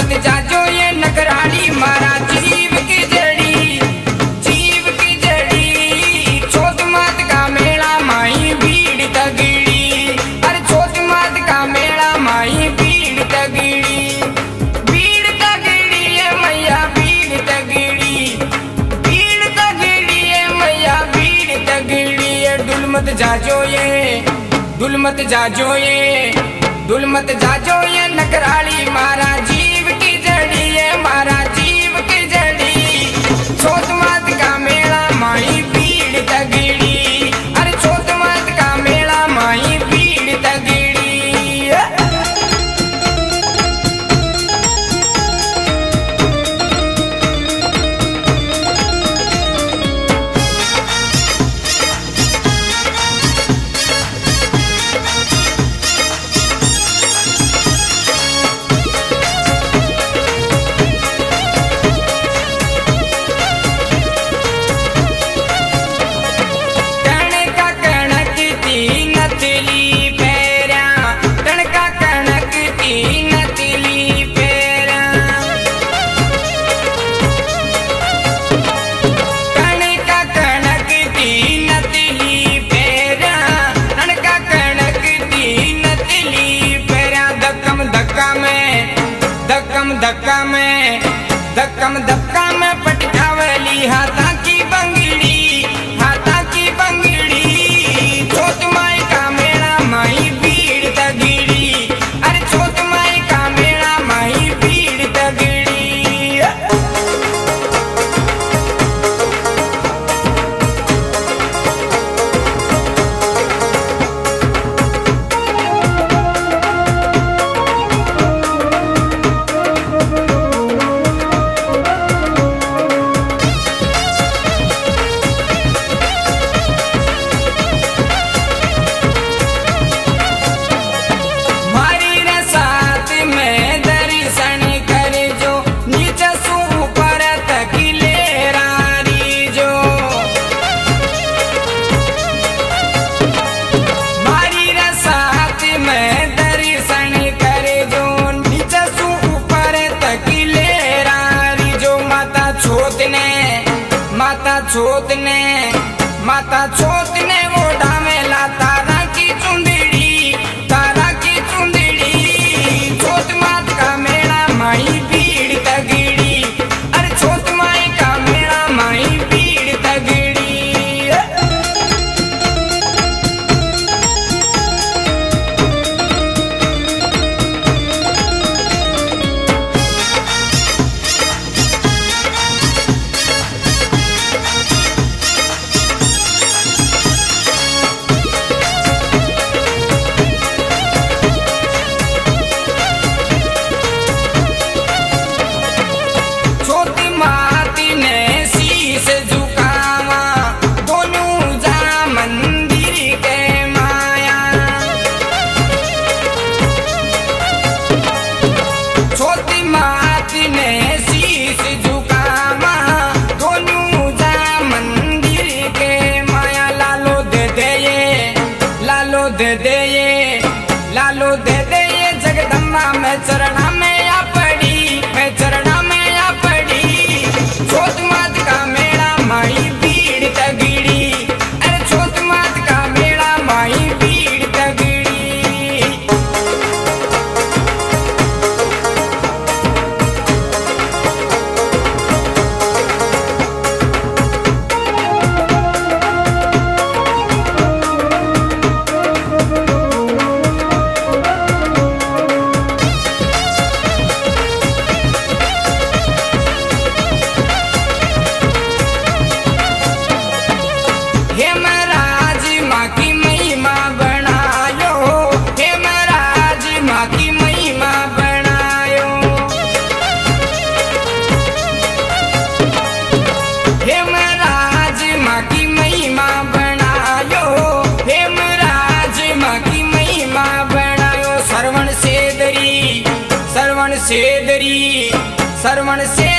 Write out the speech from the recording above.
मत जाजो ये नकराली मारा जीव की जड़ी छोट मत का मेला माई भीड़ तगड़ी। अरे छोट मत का मेला माई भीड़ तगड़ी है मैया भीड़ तगड़ी है मैया भीड़ तगड़ी है। डुल मत जाजो ये नकराली मारा जीव की जड़ी है मारा जीव की जड़ी। छोट मत का मेला माई भीड़ तगड़ी। अरे छोट मत का मेला माई भीड़ तगड़ी। धक्का में पटकावली हाथा की बंगड़ी छोट माई का मेला माई भीड़ तगड़ी। अरे छोट माई का मेला माई भीड़ तगड़ी। माता छोत ने ओढ़ा में ला तारा की चुंदड़ी छोट मात का मेला माई भीड़ तगड़ी। अरे छोट माई का मेला माई भीड़ तगड़ी। लालो दे दे ये जगदम्बा में चरणा में आ पड़ी छोट मात का मेला माई भीड़ तगड़ी। अरे छोट मात का मेला माई भीड़ तगड़ी। सरवण से